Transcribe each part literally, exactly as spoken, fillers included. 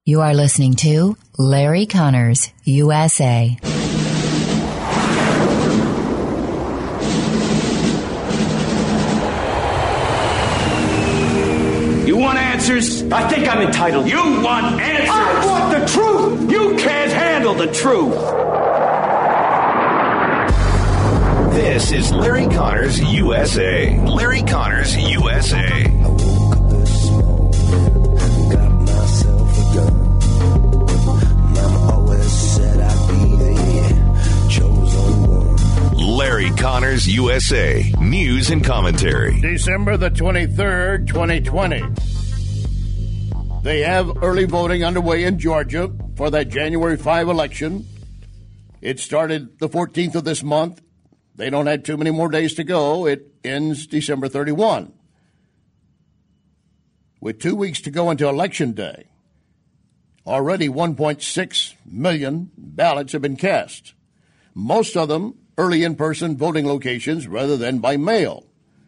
You are listening to Larry Connors, U S A. You want answers? I think I'm entitled. You want answers? I want the truth! You can't handle the truth! This is Larry Connors, U S A. Larry Connors, U S A. I woke up this morning, got myself a gun. Mama always said I'd be the chosen one. Larry Connors, U S A. News and commentary. December the twenty-third, twenty twenty. They have early voting underway in Georgia for that January fifth election. It started the fourteenth of this month. They don't have too many more days to go. It ends December thirty-first. With two weeks to go until Election Day, already one point six million ballots have been cast, most of them early in-person voting locations rather than by mail.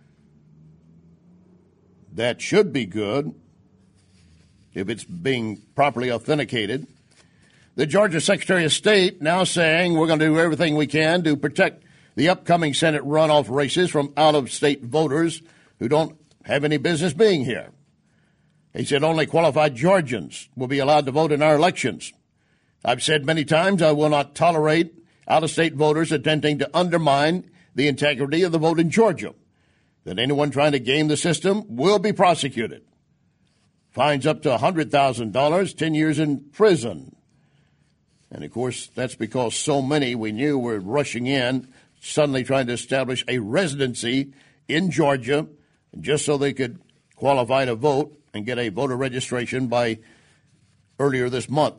That should be good if it's being properly authenticated. The Georgia Secretary of State now saying we're going to do everything we can to protect the upcoming Senate runoff races from out-of-state voters who don't have any business being here. He said only qualified Georgians will be allowed to vote in our elections. I've said many times I will not tolerate out-of-state voters attempting to undermine the integrity of the vote in Georgia, that anyone trying to game the system will be prosecuted. Fines up to one hundred thousand dollars, ten years in prison. And, of course, that's because so many we knew were rushing in, suddenly trying to establish a residency in Georgia just so they could qualify to vote and get a voter registration by earlier this month.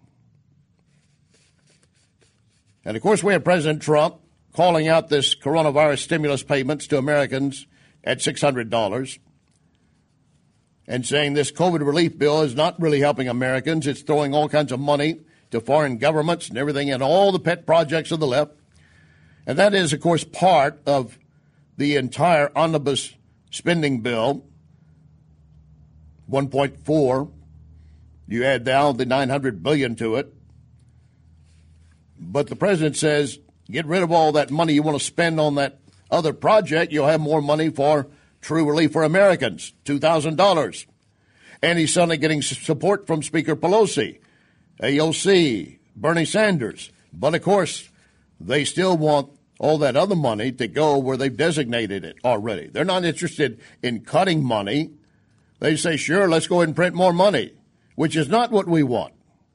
And, of course, we have President Trump calling out this coronavirus stimulus payments to Americans at six hundred dollars and saying this COVID relief bill is not really helping Americans. It's throwing all kinds of money to foreign governments and everything and all the pet projects of the left. And that is, of course, part of the entire omnibus spending bill, one point four. You add now the nine hundred billion dollars to it. But the president says, get rid of all that money you want to spend on that other project. You'll have more money for true relief for Americans, two thousand dollars. And he's suddenly getting support from Speaker Pelosi, A O C, Bernie Sanders. But, of course, they still want all that other money to go where they've designated it already. They're not interested in cutting money. They say, sure, let's go ahead and print more money, which is not what we want.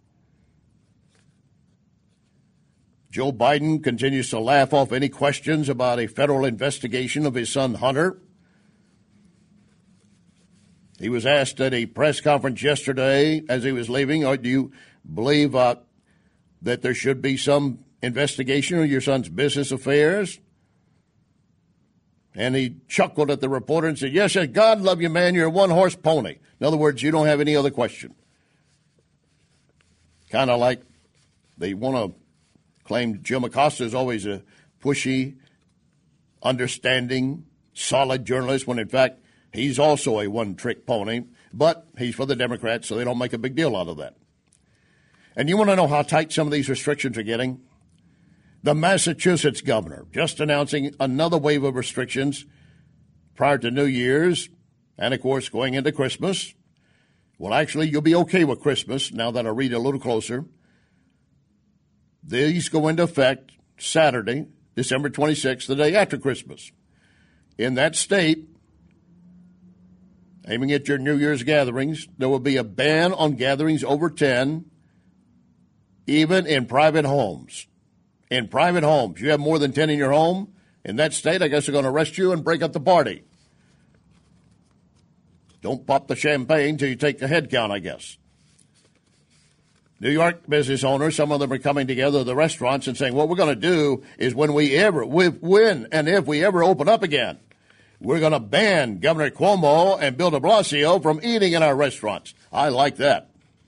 Joe Biden continues to laugh off any questions about a federal investigation of his son Hunter. He was asked at a press conference yesterday as he was leaving, or do you believe uh, that there should be some investigation of your son's business affairs? And he chuckled at the reporter and said, yes, yes, God love you, man, you're a one-horse pony. In other words, you don't have any other question. Kind of like they want to claim Jim Acosta is always a pushy, understanding, solid journalist, when in fact he's also a one-trick pony, but he's for the Democrats, so they don't make a big deal out of that. And you want to know how tight some of these restrictions are getting? The Massachusetts governor just announcing another wave of restrictions prior to New Year's and, of course, going into Christmas. Well, actually, you'll be okay with Christmas now that I read a little closer. These go into effect Saturday, December twenty-sixth, the day after Christmas. In that state, aiming at your New Year's gatherings, there will be a ban on gatherings over ten, even in private homes. In private homes. You have more than ten in your home, in that state, I guess they're going to arrest you and break up the party. Don't pop the champagne till you take the head count, I guess. New York business owners, some of them are coming together at the restaurants and saying, what we're going to do is when we ever, when and if we ever open up again, we're going to ban Governor Cuomo and Bill de Blasio from eating in our restaurants. I like that.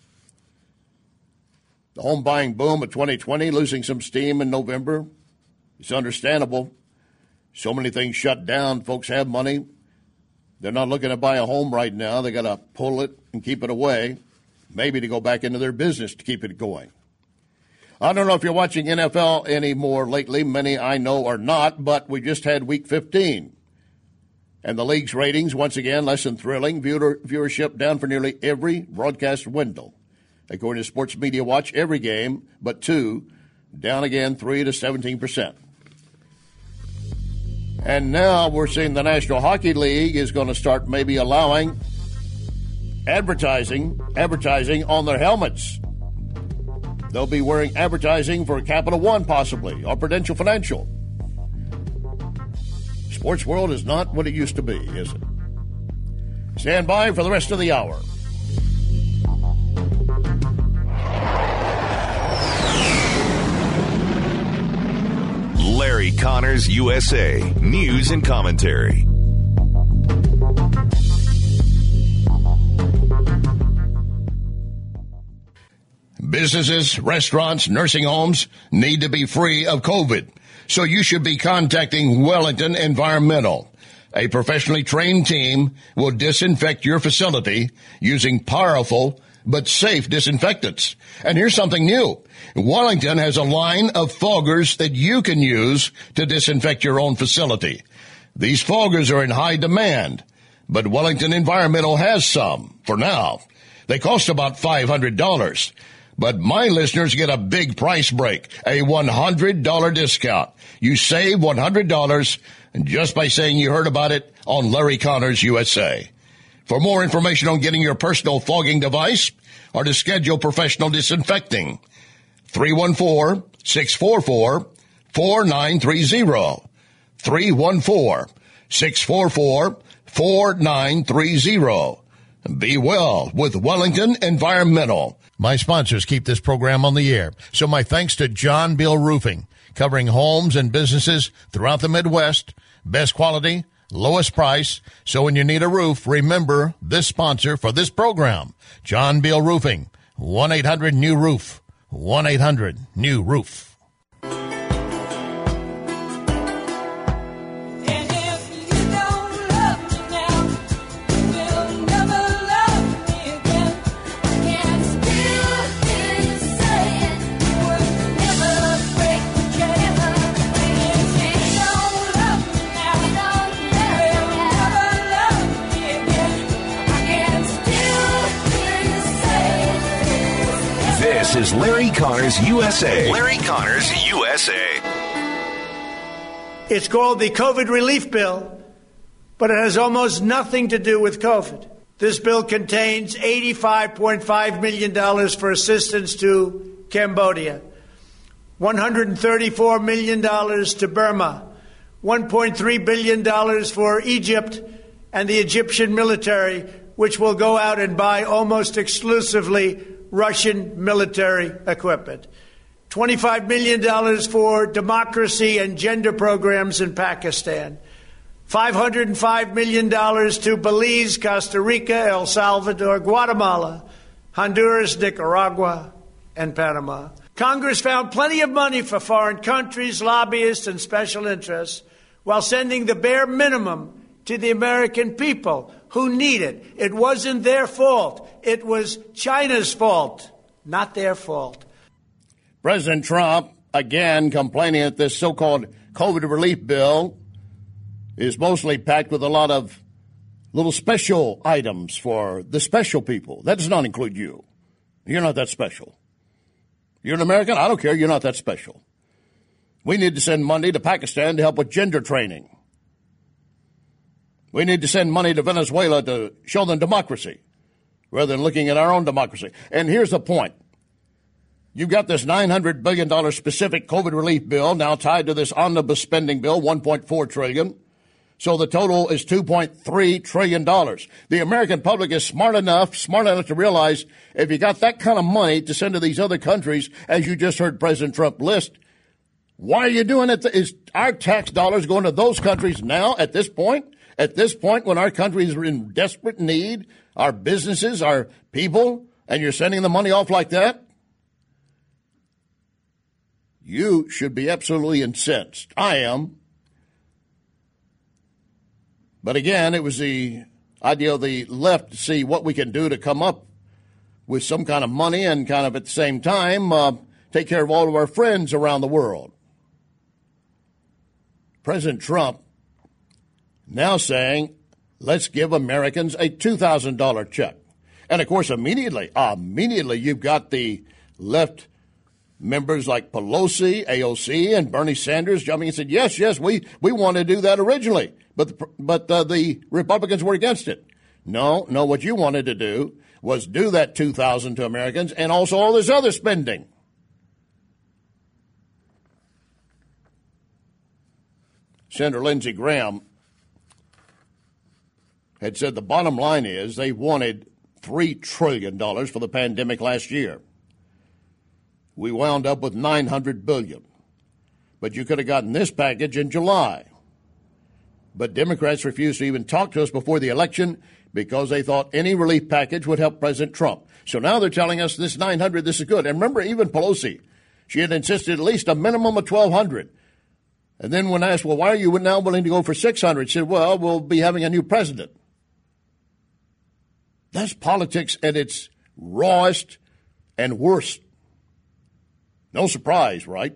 The home buying boom of twenty twenty, losing some steam in November. It's understandable. So many things shut down. Folks have money. They're not looking to buy a home right now. They got to pull it and keep it away. maybe to go back into their business to keep it going. I don't know if you're watching N F L anymore lately. Many I know are not, but we just had week fifteen. And the league's ratings, once again, less than thrilling. Viewer, viewership down for nearly every broadcast window. According to Sports Media Watch, every game but two, down again three to seventeen percent. And now we're seeing the National Hockey League is going to start maybe allowing advertising, advertising on their helmets. They'll be wearing advertising for Capital One, possibly, or Prudential Financial. Sports world is not what it used to be, is it? Stand by for the rest of the hour. Larry Connors, U S A. News and commentary. Businesses, restaurants, nursing homes need to be free of COVID. So you should be contacting Wellington Environmental. A professionally trained team will disinfect your facility using powerful but safe disinfectants. And here's something new. Wellington has a line of foggers that you can use to disinfect your own facility. These foggers are in high demand, but Wellington Environmental has some for now. They cost about five hundred dollars. But my listeners get a big price break, a one hundred dollars discount. You save one hundred dollars just by saying you heard about it on Larry Connors, U S A. For more information on getting your personal fogging device or to schedule professional disinfecting, three one four, six four four, four nine three zero. three one four, six four four, four nine three zero. Be well with Wellington Environmental. My sponsors keep this program on the air. So my thanks to John Bill Roofing, covering homes and businesses throughout the Midwest. Best quality, lowest price. So when you need a roof, remember this sponsor for this program, John Bill Roofing, one eight hundred new roof, one eight hundred new roof. This is Larry Connors, U S A. Larry Connors, U S A. It's called the COVID Relief Bill, but it has almost nothing to do with COVID. This bill contains eighty-five point five million dollars for assistance to Cambodia, one hundred thirty-four million dollars to Burma, one point three billion dollars for Egypt and the Egyptian military, which will go out and buy almost exclusively Russian military equipment. twenty-five million dollars for democracy and gender programs in Pakistan. five hundred five million dollars to Belize, Costa Rica, El Salvador, Guatemala, Honduras, Nicaragua, and Panama. Congress found plenty of money for foreign countries, lobbyists, and special interests while sending the bare minimum to the American people who need it. It wasn't their fault. It was China's fault, not their fault. President Trump, again, complaining that this so-called COVID relief bill is mostly packed with a lot of little special items for the special people. That does not include you. You're not that special. You're an American? I don't care. You're not that special. We need to send money to Pakistan to help with gender training. We need to send money to Venezuela to show them democracy rather than looking at our own democracy. And here's the point. You've got this nine hundred billion dollars specific COVID relief bill now tied to this omnibus spending bill, one point four trillion dollars. So the total is two point three trillion dollars. The American public is smart enough, smart enough to realize if you got that kind of money to send to these other countries, as you just heard President Trump list, why are you doing it? Is our tax dollars going to those countries now at this point? At this point, when our countries are in desperate need, our businesses, our people, and you're sending the money off like that? You should be absolutely incensed. I am. But again, it was the idea of the left to see what we can do to come up with some kind of money and kind of at the same time uh, take care of all of our friends around the world. President Trump now saying, let's give Americans a two thousand dollars check. And, of course, immediately, immediately you've got the left members like Pelosi, A O C, and Bernie Sanders jumping and said, yes, yes, we, we want to do that originally. But, the, but uh, the Republicans were against it. No, no, what you wanted to do was do that two thousand dollars to Americans and also all this other spending. Senator Lindsey Graham had said the bottom line is they wanted three trillion dollars for the pandemic last year. We wound up with nine hundred billion dollars. But you could have gotten this package in July. But Democrats refused to even talk to us before the election because they thought any relief package would help President Trump. So now they're telling us this nine hundred, this is good. And remember, even Pelosi, she had insisted at least a minimum of twelve hundred. And then when asked, well, why are you now willing to go for six hundred? She said, well, we'll be having a new president. That's politics at its rawest and worst. No surprise, right?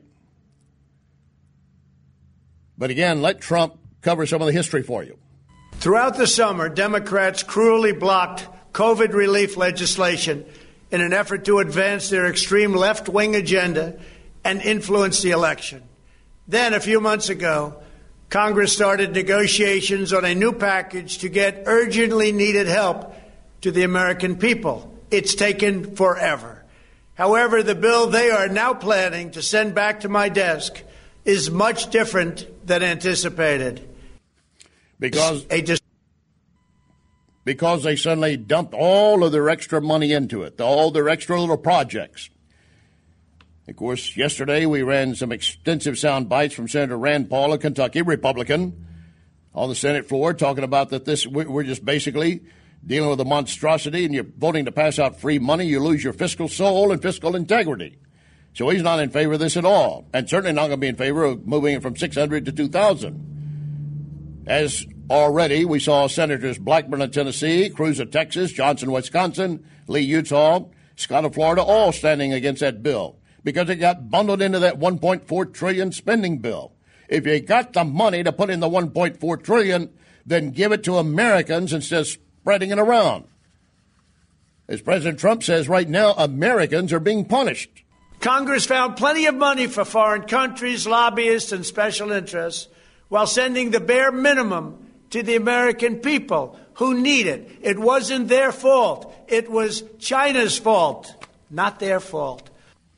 But again, let Trump cover some of the history for you. Throughout the summer, Democrats cruelly blocked COVID relief legislation in an effort to advance their extreme left-wing agenda and influence the election. Then, a few months ago, Congress started negotiations on a new package to get urgently needed help to the American people. It's taken forever. However, the bill they are now planning to send back to my desk is much different than anticipated. Because, because they suddenly dumped all of their extra money into it, all their extra little projects. Of course, yesterday we ran some extensive sound bites from Senator Rand Paul, a Kentucky Republican, on the Senate floor, talking about that this we're just basically dealing with a monstrosity, and you're voting to pass out free money, you lose your fiscal soul and fiscal integrity. So he's not in favor of this at all, and certainly not going to be in favor of moving it from six hundred to two thousand. As already we saw Senators Blackburn of Tennessee, Cruz of Texas, Johnson, Wisconsin, Lee, Utah, Scott of Florida, all standing against that bill because it got bundled into that one point four trillion dollars spending bill. If you got the money to put in the one point four trillion dollars, then give it to Americans instead of spreading it around. As President Trump says right now, Americans are being punished. Congress found plenty of money for foreign countries, lobbyists, and special interests while sending the bare minimum to the American people who need it. It wasn't their fault. It was China's fault, not their fault.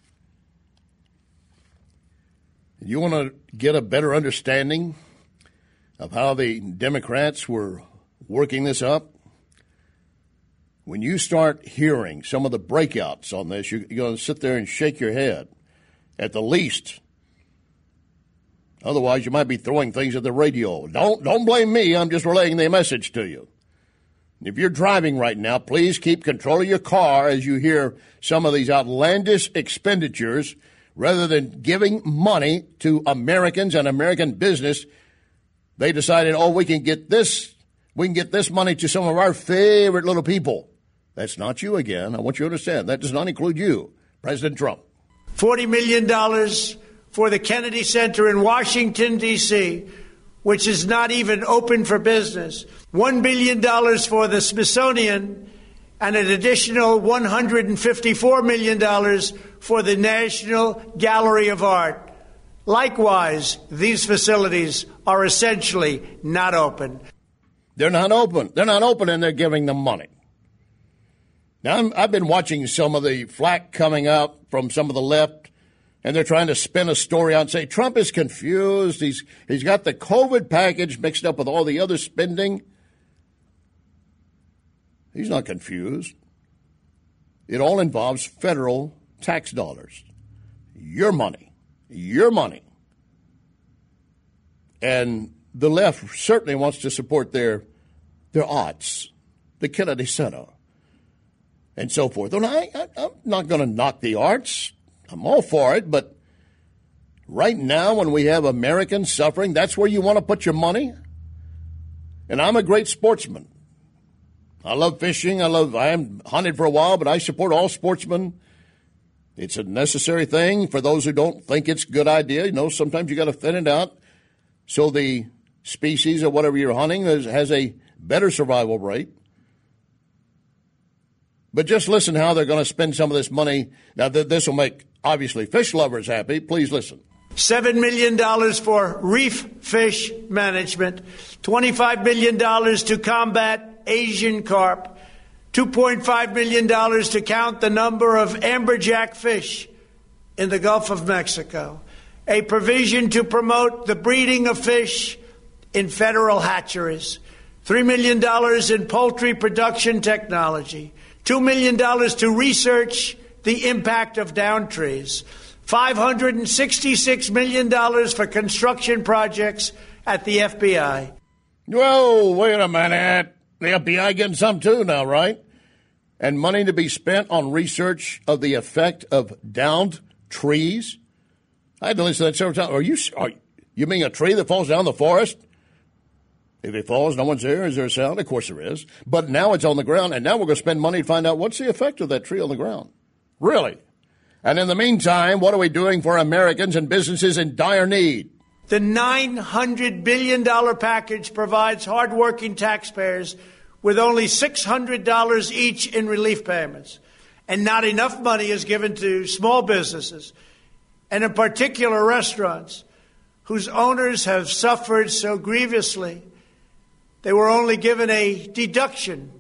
You want to get a better understanding of how the Democrats were working this up? When you start hearing some of the breakouts on this, you're going to sit there and shake your head, at the least. Otherwise, you might be throwing things at the radio. Don't don't blame me. I'm just relaying the message to you. If you're driving right now, please keep control of your car as you hear some of these outlandish expenditures. Rather than giving money to Americans and American business, they decided, oh, we can get this, we can get this money to some of our favorite little people. That's not you again. I want you to understand. That does not include you, President Trump. forty million dollars for the Kennedy Center in Washington, D C, which is not even open for business. one billion dollars for the Smithsonian and an additional one hundred fifty-four million dollars for the National Gallery of Art. Likewise, these facilities are essentially not open. They're not open. They're not open, and they're giving them money. Now, I'm, I've been watching some of the flack coming out from some of the left, and they're trying to spin a story out and say Trump is confused. He's he's got the COVID package mixed up with all the other spending. He's not confused. It all involves federal tax dollars. Your money. Your money. And the left certainly wants to support their their arts, the Kennedy Center, and so forth. And I, I, I'm not going to knock the arts. I'm all for it. But right now, when we have Americans suffering, that's where you want to put your money? And I'm a great sportsman. I love fishing. I love. I haven't hunted for a while, but I support all sportsmen. It's a necessary thing for those who don't think it's a good idea. You know, sometimes you got to thin it out so the species or whatever you're hunting has, has a better survival rate. But just listen how they're going to spend some of this money. Now, th- this will make, obviously, fish lovers happy. Please listen. seven million dollars for reef fish management, twenty-five million dollars to combat Asian carp, two point five million dollars to count the number of amberjack fish in the Gulf of Mexico, a provision to promote the breeding of fish in federal hatcheries, three million dollars in poultry production technology, two million dollars to research the impact of down trees, five hundred sixty-six million dollars for construction projects at the F B I. Whoa, wait a minute. The F B I getting some too now, right? And money to be spent on research of the effect of downed trees? I had to listen to that several times. Are you, are, you mean a tree that falls down the forest? If it falls, no one's there. Is there a sound? Of course there is. But now it's on the ground, and now we're going to spend money to find out what's the effect of that tree on the ground. Really? And in the meantime, what are we doing for Americans and businesses in dire need? The nine hundred billion dollars package provides hardworking taxpayers with only six hundred dollars each in relief payments. And not enough money is given to small businesses, and in particular restaurants, whose owners have suffered so grievously. They were only given a deduction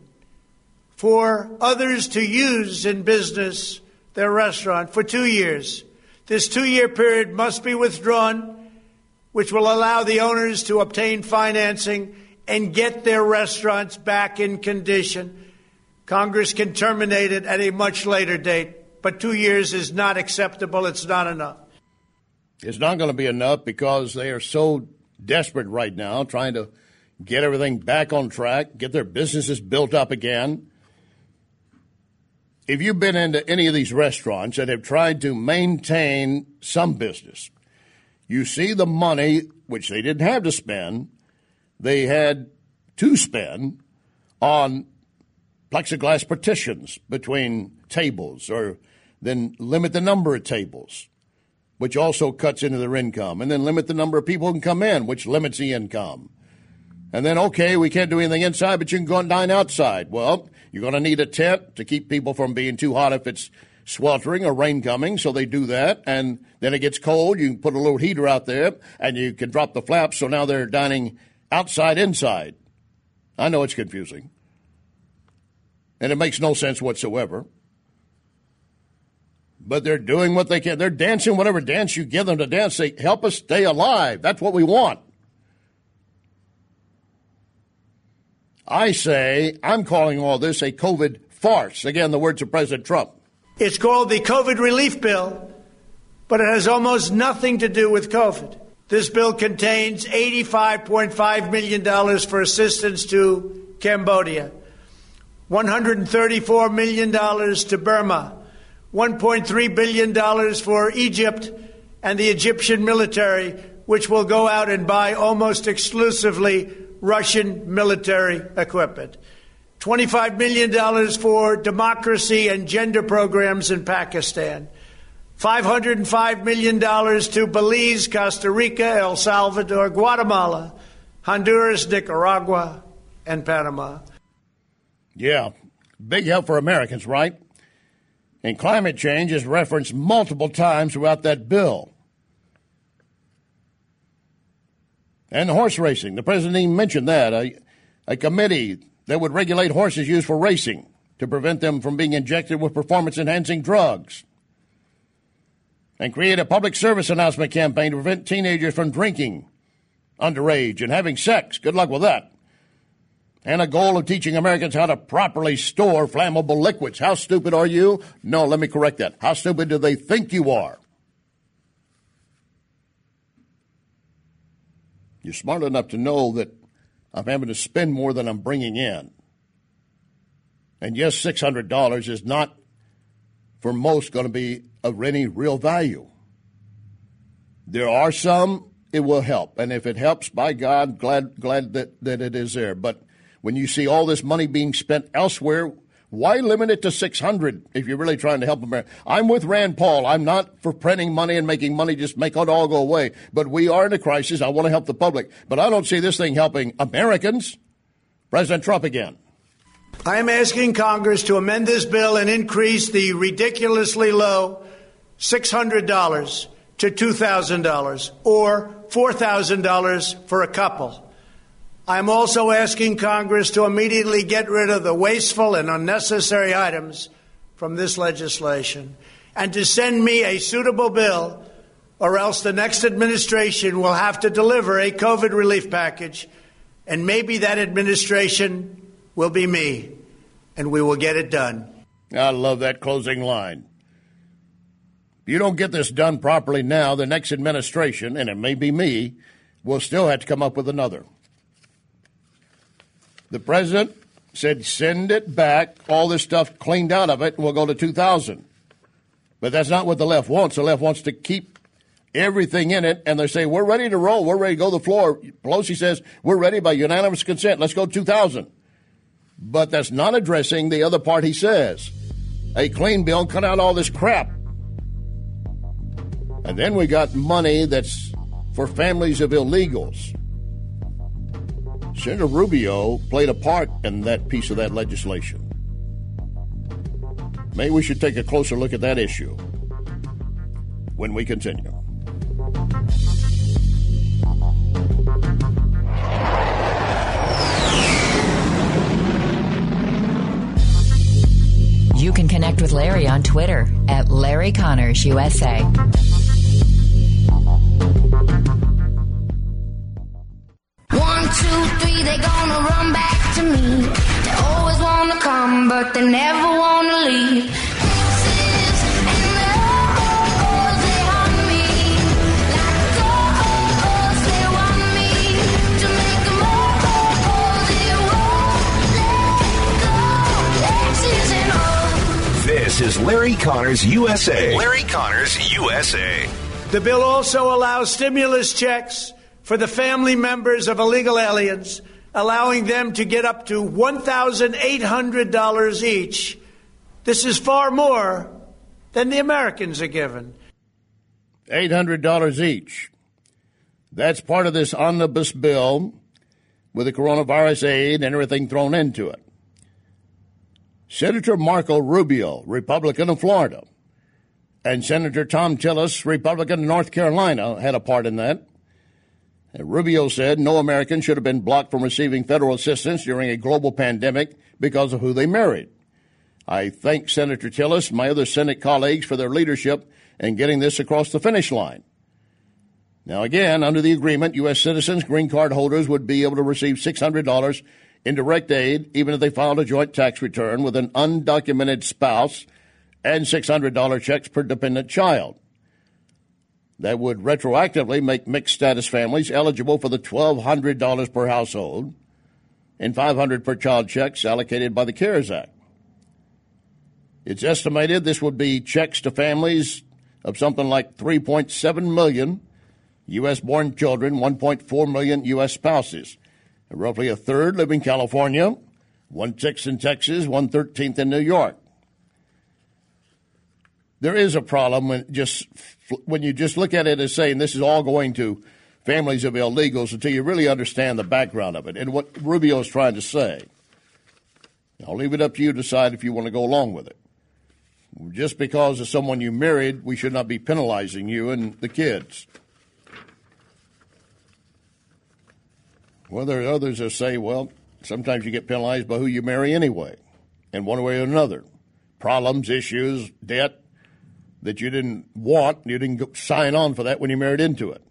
for others to use in business their restaurant for two years. This two-year period must be withdrawn, which will allow the owners to obtain financing and get their restaurants back in condition. Congress can terminate it at a much later date, but two years is not acceptable. It's not enough. It's not going to be enough because they are so desperate right now, trying to get everything back on track, get their businesses built up again. If you've been into any of these restaurants that have tried to maintain some business, you see the money, which they didn't have to spend, they had to spend on plexiglass partitions between tables, or then limit the number of tables, which also cuts into their income, and then limit the number of people who can come in, which limits the income. And then, okay, we can't do anything inside, but you can go and dine outside. Well, you're going to need a tent to keep people from being too hot if it's sweltering or rain coming, so they do that. And then it gets cold, you can put a little heater out there, and you can drop the flaps, so now they're dining outside, inside. I know it's confusing. And it makes no sense whatsoever. But they're doing what they can. They're dancing whatever dance you give them to dance. They help us stay alive. That's what we want. I say, I'm calling all this a COVID farce. Again, the words of President Trump. It's called the COVID relief bill, but it has almost nothing to do with COVID. This bill contains eighty-five point five million dollars for assistance to Cambodia, one hundred thirty-four million dollars to Burma, one point three billion dollars for Egypt and the Egyptian military, which will go out and buy almost exclusively Russian military equipment, twenty-five million dollars for democracy and gender programs in Pakistan, five hundred five million dollars to Belize, Costa Rica, El Salvador, Guatemala, Honduras, Nicaragua, and Panama. Yeah, big help for Americans, right? And climate change is referenced multiple times throughout that bill. And horse racing. The president even mentioned that. A, a committee that would regulate horses used for racing to prevent them from being injected with performance-enhancing drugs. And create a public service announcement campaign to prevent teenagers from drinking underage and having sex. Good luck with that. And a goal of teaching Americans how to properly store flammable liquids. How stupid are you? No, let me correct that. How stupid do they think you are? You're smart enough to know that I'm having to spend more than I'm bringing in. And yes, six hundred dollars is not, for most, going to be of any real value. There are some it will help. And if it helps, by God, glad glad that, that it is there. But when you see all this money being spent elsewhere, why limit it to six hundred if you're really trying to help America? I'm with Rand Paul. I'm not for printing money and making money just make it all go away. But we are in a crisis. I want to help the public. But I don't see this thing helping Americans. President Trump again. I am asking Congress to amend this bill and increase the ridiculously low six hundred dollars to two thousand dollars or four thousand dollars for a couple. I'm also asking Congress to immediately get rid of the wasteful and unnecessary items from this legislation and to send me a suitable bill, or else the next administration will have to deliver a COVID relief package, and maybe that administration will be me, and we will get it done. I love that closing line. If you don't get this done properly now, the next administration, and it may be me, will still have to come up with another. The president said send it back, all this stuff cleaned out of it, and we'll go to two thousand. But that's not what the left wants. The left wants to keep everything in it, and they say, we're ready to roll. We're ready to go to the floor. Pelosi says, we're ready by unanimous consent. Let's go two thousand. But that's not addressing the other part he says. A clean bill, cut out all this crap. And then we got money that's for families of illegals. Senator Rubio played a part in that piece of that legislation. Maybe we should take a closer look at that issue when we continue. You can connect with Larry on Twitter at Larry Connors U S A. One, two, three, they gonna run back to me. They always wanna come, but they never wanna leave. Exes and the oh-ohs, they haunt me. Like oh-ohs, they want me to make them oh-ohs, they won't let go. Exes and oh. This is Larry Connors U S A. Larry Connors U S A. The bill also allows stimulus checks for the family members of illegal aliens, allowing them to get up to one thousand eight hundred dollars each. This is far more than the Americans are given. eight hundred dollars each. That's part of this omnibus bill with the coronavirus aid and everything thrown into it. Senator Marco Rubio, Republican of Florida, and Senator Thom Tillis, Republican of North Carolina, had a part in that. And Rubio said no American should have been blocked from receiving federal assistance during a global pandemic because of who they married. I thank Senator Tillis and my other Senate colleagues for their leadership in getting this across the finish line. Now, again, under the agreement, U S citizens, green card holders would be able to receive six hundred dollars in direct aid, even if they filed a joint tax return with an undocumented spouse, and six hundred dollars checks per dependent child. That would retroactively make mixed-status families eligible for the twelve hundred dollars per household and five hundred dollars per child checks allocated by the CARES Act. It's estimated this would be checks to families of something like three point seven million U S-born children, one point four million U S spouses, roughly a third live in California, one-sixth in Texas, one-thirteenth in New York. There is a problem when just when you just look at it as saying this is all going to families of illegals until you really understand the background of it and what Rubio is trying to say. I'll leave it up to you to decide if you want to go along with it. Just because of someone you married, we should not be penalizing you and the kids. Well, there are others that say, well, sometimes you get penalized by who you marry anyway, in one way or another. Problems, issues, debt that you didn't want, you didn't go sign on for that when you married into it.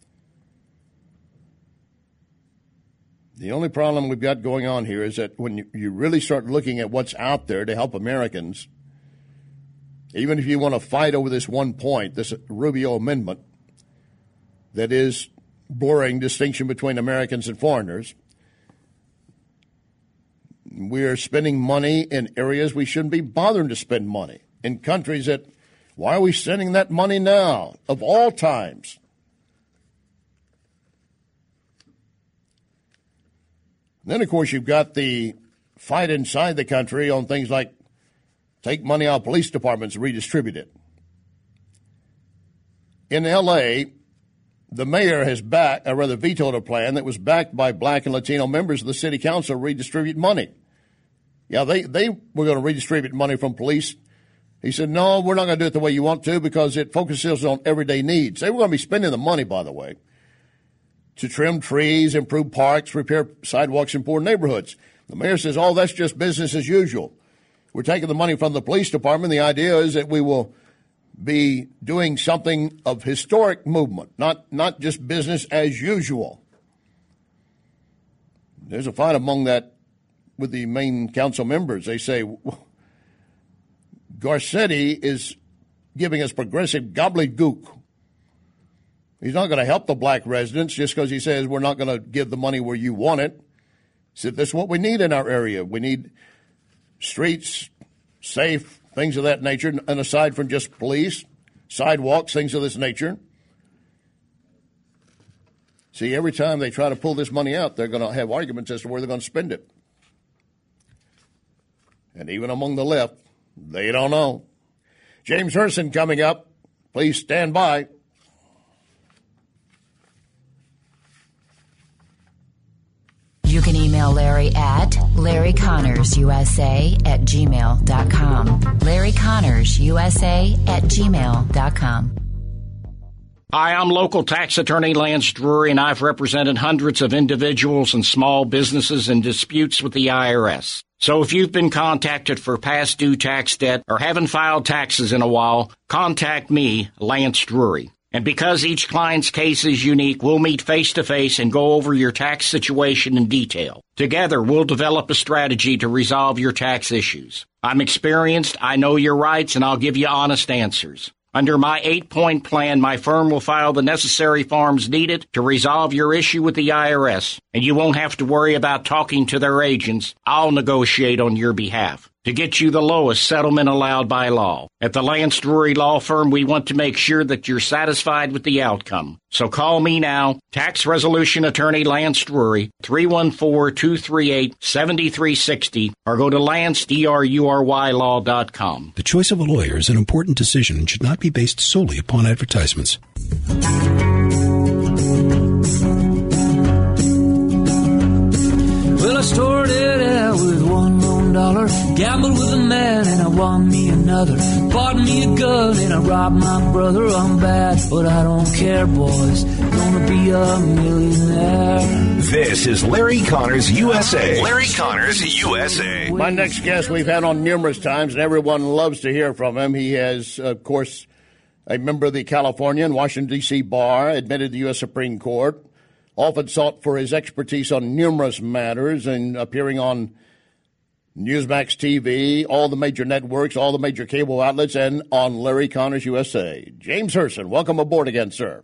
The only problem we've got going on here is that when you, you really start looking at what's out there to help Americans, even if you want to fight over this one point, this Rubio amendment that is blurring distinction between Americans and foreigners, we are spending money in areas we shouldn't be bothering to spend money, in countries that, why are we sending that money now, of all times? Then, of course, you've got the fight inside the country on things like take money out of police departments and redistribute it. In L A, the mayor has backed, or rather vetoed a plan that was backed by black and Latino members of the city council to redistribute money. Yeah, they, they were going to redistribute money from police. He said, no, we're not going to do it the way you want to because it focuses on everyday needs. They were going to be spending the money, by the way, to trim trees, improve parks, repair sidewalks in poor neighborhoods. The mayor says, oh, that's just business as usual. We're taking the money from the police department. The idea is that we will be doing something of historic movement, not not just business as usual. There's a fight among that with the main council members. They say Garcetti is giving us progressive gobbledygook. He's not going to help the black residents just because he says we're not going to give the money where you want it. He said that's what we need in our area. We need streets, safe, things of that nature, and aside from just police, sidewalks, things of this nature. See, every time they try to pull this money out, they're going to have arguments as to where they're going to spend it. And even among the left, they don't know. James Herson coming up. Please stand by. You can email Larry at Larry Connors U S A at gmail dot com. Larry Connors U S A at gmail dot com. Hi, I'm local tax attorney Lance Drury, and I've represented hundreds of individuals and small businesses in disputes with the I R S. So if you've been contacted for past due tax debt or haven't filed taxes in a while, contact me, Lance Drury. And because each client's case is unique, we'll meet face-to-face and go over your tax situation in detail. Together, we'll develop a strategy to resolve your tax issues. I'm experienced, I know your rights, and I'll give you honest answers. Under my eight-point plan, my firm will file the necessary forms needed to resolve your issue with the I R S, and you won't have to worry about talking to their agents. I'll negotiate on your behalf to get you the lowest settlement allowed by law. At the Lance Drury Law Firm, we want to make sure that you're satisfied with the outcome. So call me now, Tax Resolution Attorney Lance Drury, three one four, two three eight, seven three six zero, or go to lance drury law dot com. The choice of a lawyer is an important decision and should not be based solely upon advertisements. Well, I started out with one lone dollar, gambled with a man and I won me another, bought me a gun and I robbed my brother. I'm bad, but I don't care, boys, gonna be a millionaire. This is Larry Connors U S A. Larry Connors U S A. My next guest we've had on numerous times, and everyone loves to hear from him. He has, of course, a member of the California and Washington, D C bar, admitted to the U S Supreme Court, often sought for his expertise on numerous matters and appearing on Newsmax T V, all the major networks, all the major cable outlets, and on Larry Connors U S A. James Herson, welcome aboard again, sir.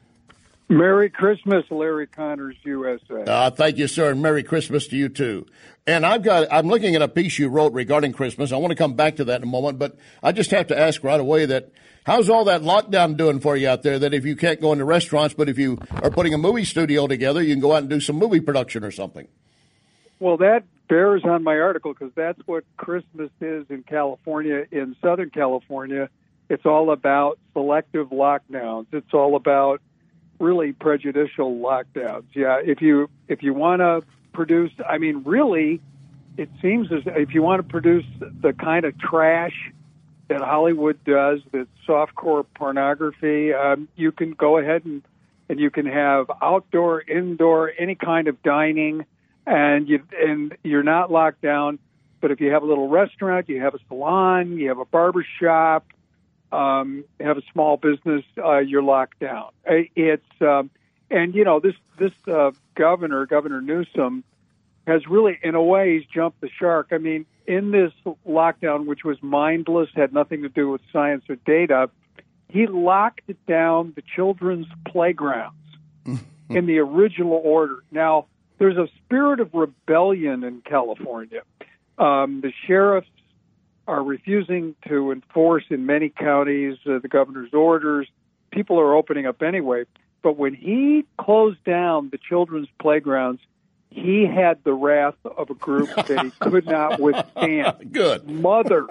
Merry Christmas, Larry Connors U S A. Uh, thank you, sir, and Merry Christmas to you, too. And I've got, I'm looking at a piece you wrote regarding Christmas. I want to come back to that in a moment, but I just have to ask right away that how's all that lockdown doing for you out there, that if you can't go into restaurants, but if you are putting a movie studio together, you can go out and do some movie production or something? Well, that bears on my article because that's what Christmas is in California. In Southern California, it's all about selective lockdowns. It's all about really prejudicial lockdowns. Yeah, if you if you want to produce, I mean, really, it seems as if you want to produce the kind of trash that Hollywood does, that softcore pornography, um, you can go ahead and, and you can have outdoor, indoor, any kind of dining, and you and you're not locked down. But if you have a little restaurant, you have a salon, you have a barber shop, um, you have a small business, uh, you're locked down. It's um, and you know this this uh, governor, Governor Newsom, has really, in a way, he's jumped the shark. I mean, in this lockdown, which was mindless, had nothing to do with science or data, he locked down the children's playgrounds in the original order. Now, there's a spirit of rebellion in California. Um, the sheriffs are refusing to enforce in many counties uh, the governor's orders. People are opening up anyway. But when he closed down the children's playgrounds, he had the wrath of a group that he could not withstand. Good. Mothers.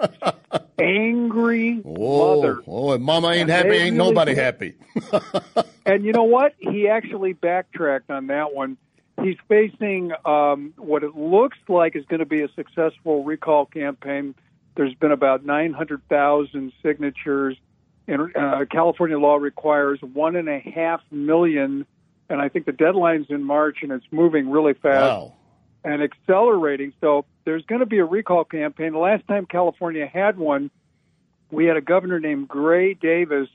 Angry oh, mothers. Oh, if Mama ain't And happy, they ain't really nobody did. happy. And you know what? He actually backtracked on that one. He's facing um, what it looks like is going to be a successful recall campaign. There's been about nine hundred thousand signatures. And uh, California law requires one and a half million, and I think the deadline's in March, and it's moving really fast Wow. and accelerating. So there's going to be a recall campaign. The last time California had one, we had a governor named Gray Davis,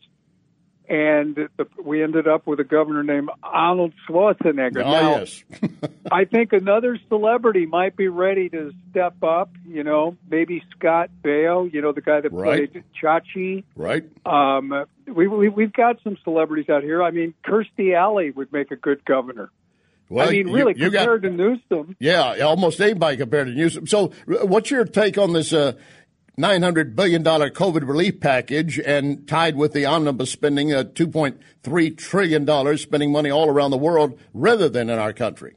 and the, we ended up with a governor named Arnold Schwarzenegger. Oh, now, yes. I think another celebrity might be ready to step up, you know, maybe Scott Baio, you know, the guy that Right. played Chachi. Right. Um, we, we, we've got some celebrities out here. I mean, Kirstie Alley would make a good governor. Well, I mean, you- really, you got- compared to Newsom. Yeah, almost anybody compared to Newsom. So r- what's your take on this uh, nine hundred billion dollars COVID relief package and tied with the omnibus spending, uh, two point three trillion dollars, spending money all around the world rather than in our country?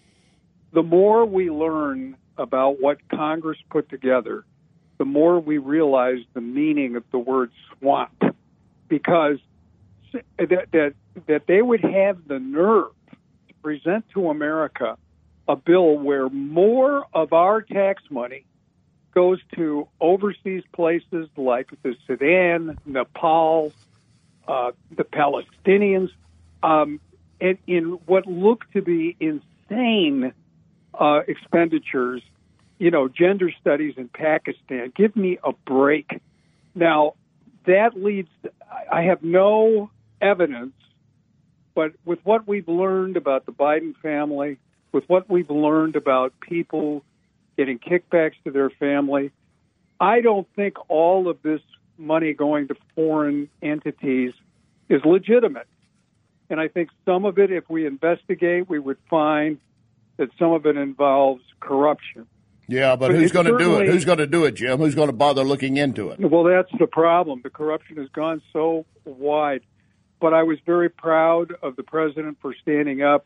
The more we learn about what Congress put together, the more we realize the meaning of the word swamp, because that that, that they would have the nerve to present to America a bill where more of our tax money goes to overseas places like the Sudan, Nepal, uh, the Palestinians, um, and in what look to be insane uh, expenditures, you know, gender studies in Pakistan. Give me a break. Now, that leads, I have no evidence, but with what we've learned about the Biden family, with what we've learned about people getting kickbacks to their family, I don't think all of this money going to foreign entities is legitimate. And I think some of it, if we investigate, we would find that some of it involves corruption. Yeah, but, But who's it's going to do it? certainly- Who's going to do it, Jim? Who's going to bother looking into it? Well, that's the problem. The corruption has gone so wide. But I was very proud of the president for standing up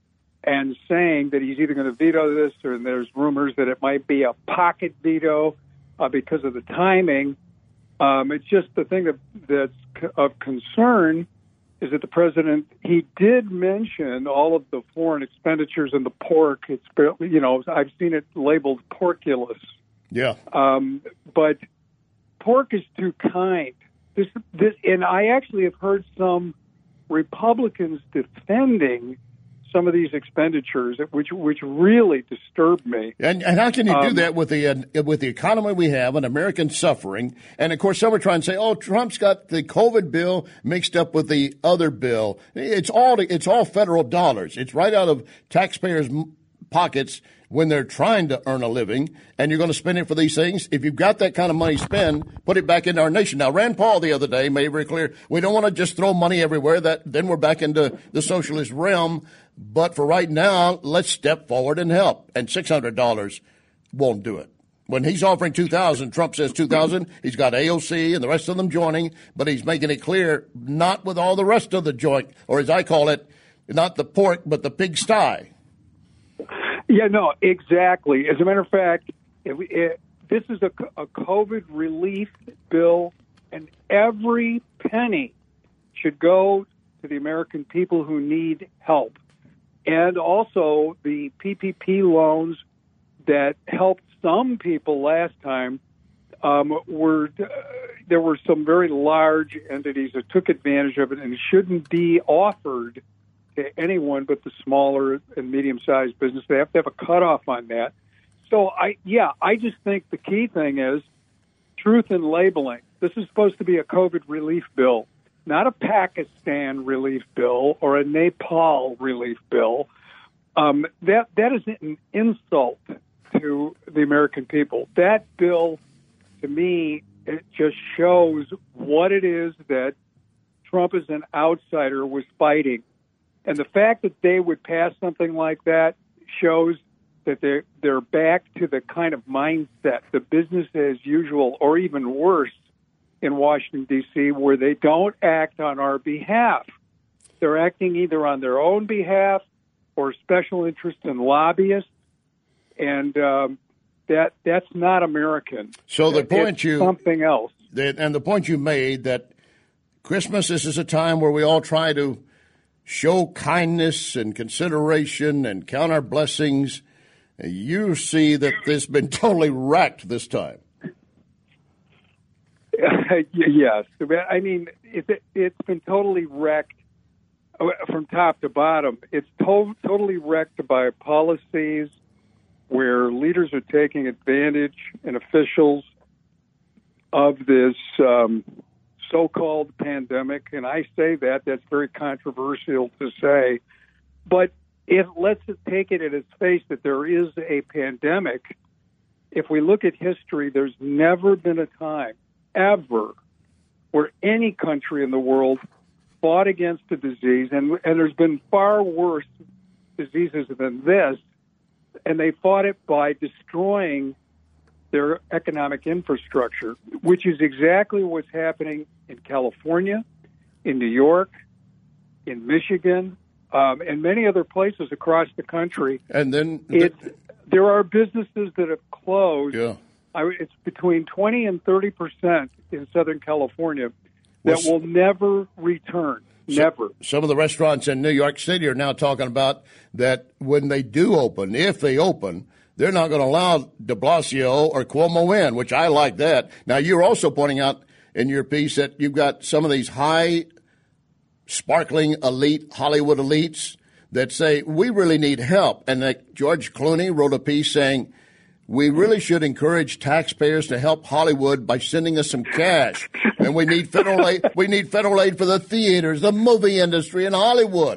and saying that he's either going to veto this, or there's rumors that it might be a pocket veto uh, because of the timing. Um, it's just the thing that, that's c- of concern is that the president, he did mention all of the foreign expenditures and the pork. It's, you know, I've seen it labeled porkulus. Yeah. Um, but pork is too kind. This, this, and I actually have heard some Republicans defending some of these expenditures, which which really disturbed me. And, and how can you do Um, that with the uh, with the economy we have and American suffering? And of course, some are trying to say, "Oh, Trump's got the COVID bill mixed up with the other bill." It's all it's all federal dollars. It's right out of taxpayers' m- pockets when they're trying to earn a living, and you're going to spend it for these things. If you've got that kind of money, spend, put it back into our nation. Now, Rand Paul the other day made it very clear we don't want to just throw money everywhere. That then we're back into the socialist realm. But for right now, let's step forward and help. And six hundred dollars won't do it. When he's offering two thousand dollars, Trump says two thousand dollars. He's got A O C and the rest of them joining, but he's making it clear not with all the rest of the joint, or as I call it, not the pork, but the pigsty. Yeah, no, exactly. As a matter of fact, if we, it, this is a, a COVID relief bill, and every penny should go to the American people who need help. And also the P P P loans that helped some people last time um, were uh, there were some very large entities that took advantage of it and shouldn't be offered to anyone but the smaller and medium-sized business. They have to have a cutoff on that. So, I yeah, I just think the key thing is truth in labeling. This is supposed to be a COVID relief bill, not a Pakistan relief bill or a Nepal relief bill. Um, that that is an insult to the American people. That bill, to me, it just shows what it is that Trump as an outsider was fighting. And the fact that they would pass something like that shows that they're, they're back to the kind of mindset, the business as usual, or even worse, in Washington, D C, where they don't act on our behalf. They're acting either on their own behalf or special interest and lobbyists, and um, that that's not American. So the It- point it's you something else. that, and the point you made that Christmas, this is a time where we all try to show kindness and consideration and count our blessings. You see that this has been totally wrecked this time. Yes. I mean, it, it's been totally wrecked from top to bottom. It's to- totally wrecked by policies where leaders are taking advantage and officials of this um, so-called pandemic. And I say that, that's very controversial to say. But if let's take it at its face that there is a pandemic, if we look at history, there's never been a time ever where any country in the world fought against a disease, and, and there's been far worse diseases than this, and they fought it by destroying their economic infrastructure, which is exactly what's happening in California, in New York, in Michigan, um, and many other places across the country. And then it's, there are businesses that have closed. Yeah. I, it's between twenty and thirty percent in Southern California that Well, will never return. Never. Some of the restaurants in New York City are now talking about that when they do open, if they open, they're not going to allow de Blasio or Cuomo in, which I like that. Now, you're also pointing out in your piece that you've got some of these high, sparkling elite, Hollywood elites that say, we really need help. And that George Clooney wrote a piece saying, we really should encourage taxpayers to help Hollywood by sending us some cash. And we need federal aid. We need federal aid for the theaters, the movie industry, and Hollywood.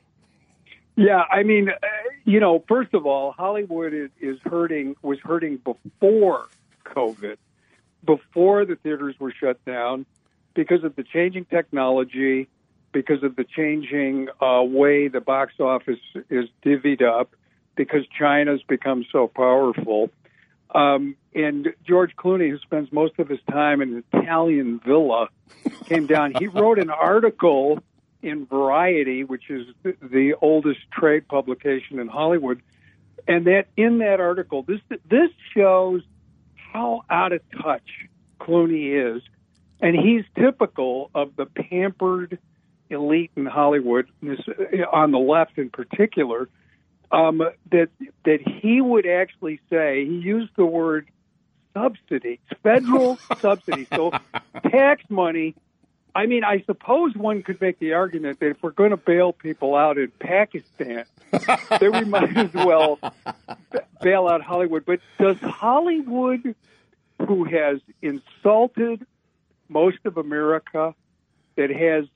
Yeah, I mean, uh, you know, first of all, Hollywood is, is hurting, was hurting before COVID, before the theaters were shut down, because of the changing technology, because of the changing uh, way the box office is divvied up, because China's become so powerful. Um, and George Clooney, who spends most of his time in an Italian villa, came down. He wrote an article in Variety, which is the oldest trade publication in Hollywood. And that in that article, this this shows how out of touch Clooney is. And he's typical of the pampered elite in Hollywood, this, on the left in particular, um, that that he would actually say, he used the word subsidies, federal subsidies, so tax money. I mean, I suppose one could make the argument that if we're going to bail people out in Pakistan, then we might as well bail out Hollywood. But does Hollywood, who has insulted most of America, that has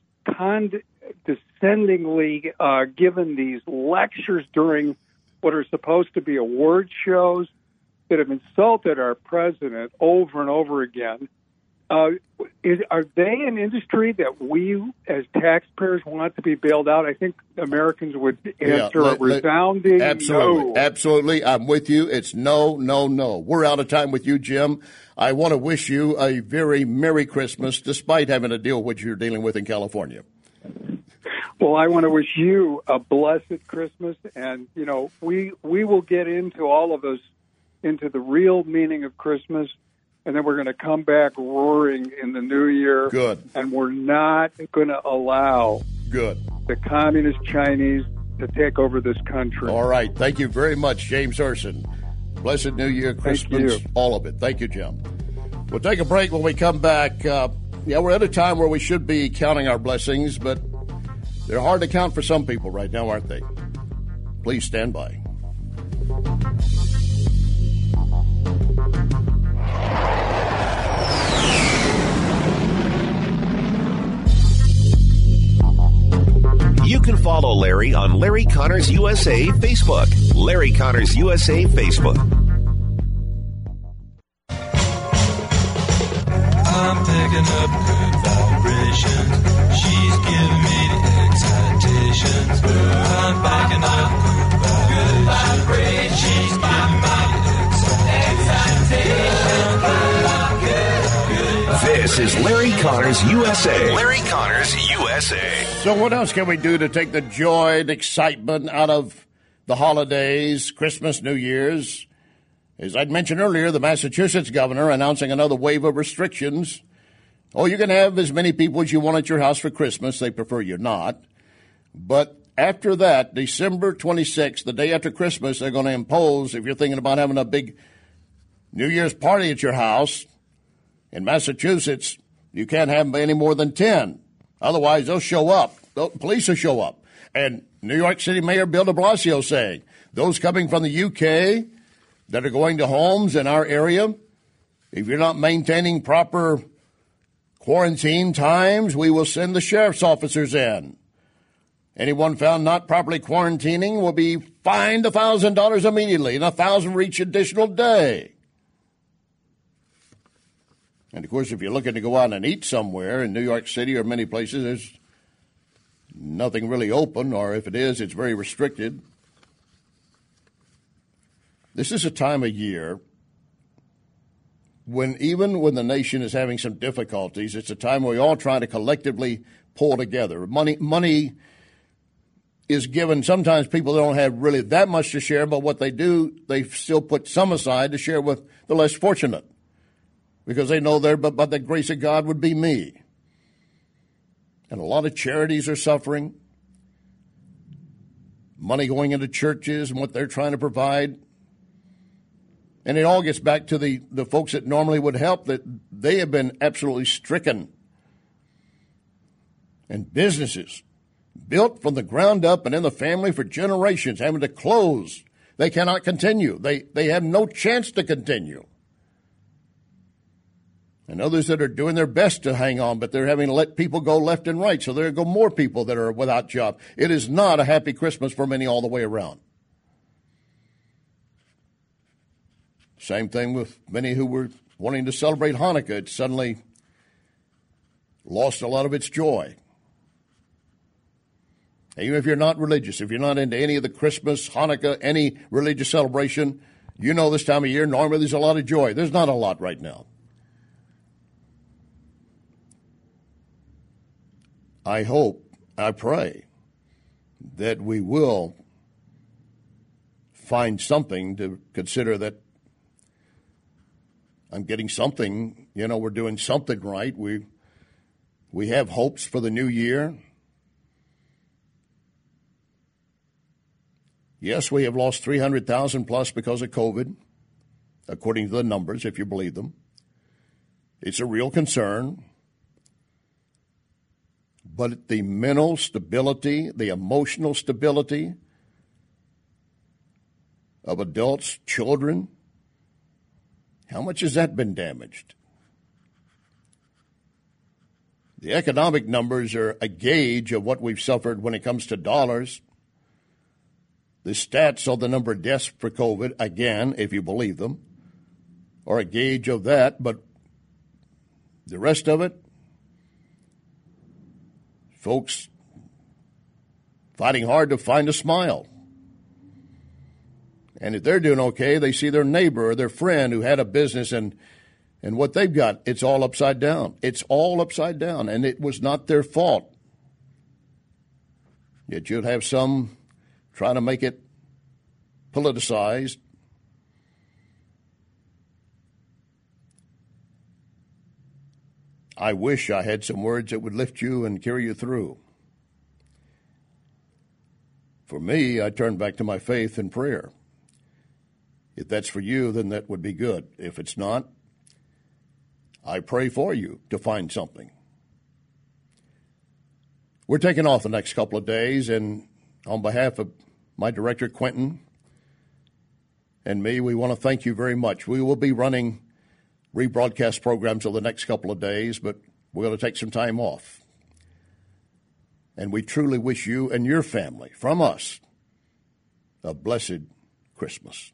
condescendingly uh, given these lectures during what are supposed to be award shows, that have insulted our president over and over again, Uh, is, are they an industry that we, as taxpayers, want to be bailed out? I think Americans would answer Yeah, a resounding absolutely, no. Absolutely. I'm with you. It's no, no, no. We're out of time with you, Jim. I want to wish you a very Merry Christmas, despite having to deal with what you're dealing with in California. Well, I want to wish you a blessed Christmas, and, you know, we we will get into all of us, into the real meaning of Christmas, and then we're going to come back roaring in the new year. Good. And we're not going to allow Good. the communist Chinese to take over this country. All right. Thank you very much, James Urson. Blessed New Year, Christmas, you. all of it. Thank you, Jim. We'll take a break. When we come back, uh, yeah, we're at a time where we should be counting our blessings, but they're hard to count for some people right now, aren't they? Please stand by. You can follow Larry on Larry Connors U S A Facebook. Larry Connors U S A Facebook. I'm picking up good vibrations. She's giving me the excitations. I'm picking up good vibrations. She's giving me the excitations. This is Larry Connors U S A. Larry Connors U S A. So what else can we do to take the joy and excitement out of the holidays, Christmas, New Year's. As I'd mentioned earlier, the Massachusetts governor announcing another wave of restrictions. Oh, you can have as many people as you want at your house for Christmas. They prefer you not. But after that, December twenty-sixth, the day after Christmas, they're going to impose, if you're thinking about having a big New Year's party at your house, in Massachusetts, you can't have any more than ten. Otherwise, they'll show up. The police will show up. And New York City Mayor Bill de Blasio saying, those coming from the U K that are going to homes in our area, if you're not maintaining proper quarantine times, we will send the sheriff's officers in. Anyone found not properly quarantining will be fined one thousand dollars immediately and one thousand dollars for each additional day. And, of course, if you're looking to go out and eat somewhere in New York City or many places, there's nothing really open, or if it is, it's very restricted. This is a time of year when even when the nation is having some difficulties, it's a time where we all try to collectively pull together. Money, money is given. Sometimes people don't have really that much to share, but what they do, they still put some aside to share with the less fortunate, because they know they're, but by the grace of God would be me. And a lot of charities are suffering. Money going into churches and what they're trying to provide. And it all gets back to the, the folks that normally would help, that they have been absolutely stricken. And businesses built from the ground up and in the family for generations having to close. They cannot continue. They, they have no chance to continue. And others that are doing their best to hang on, but they're having to let people go left and right. So there go more people that are without job. It is not a happy Christmas for many all the way around. Same thing with many who were wanting to celebrate Hanukkah. It suddenly lost a lot of its joy. Even if you're not religious, if you're not into any of the Christmas, Hanukkah, any religious celebration, you know this time of year, normally there's a lot of joy. There's not a lot right now. I hope, I pray, that we will find something to consider that I'm getting something, you know, we're doing something right. We we have hopes for the new year. Yes, we have lost three hundred thousand plus because of COVID, according to the numbers, if you believe them. It's a real concern. But the mental stability, the emotional stability of adults, children, how much has that been damaged? The economic numbers are a gauge of what we've suffered when it comes to dollars. The stats of the number of deaths for COVID, again, if you believe them, are a gauge of that. But the rest of it, folks fighting hard to find a smile. And if they're doing okay, they see their neighbor or their friend who had a business and and what they've got, it's all upside down. It's all upside down, and it was not their fault. Yet you'd have some trying to make it politicized. I wish I had some words that would lift you and carry you through. For me, I turn back to my faith and prayer. If that's for you, then that would be good. If it's not, I pray for you to find something. We're taking off the next couple of days, and on behalf of my director, Quentin, and me, we want to thank you very much. We will be running rebroadcast programs over the next couple of days, but we're going to take some time off. And we truly wish you and your family, from us, a blessed Christmas.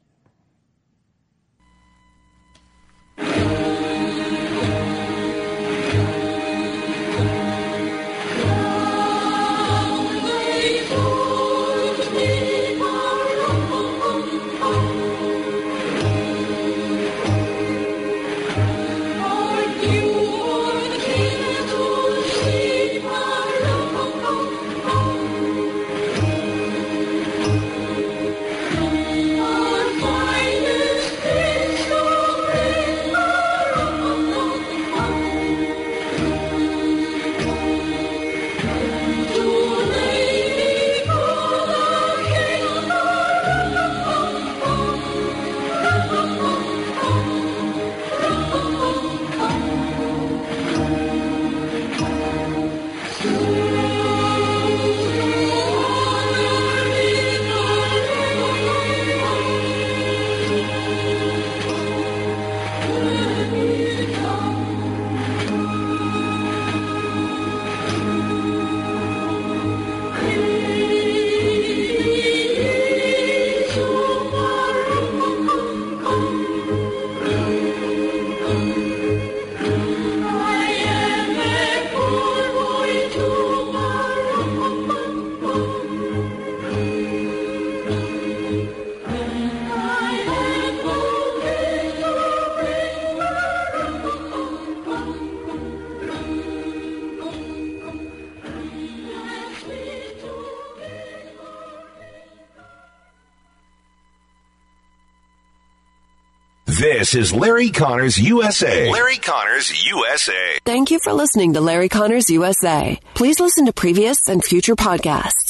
This is Larry Connors U S A. Larry Connors U S A. Thank you for listening to Larry Connors U S A. Please listen to previous and future podcasts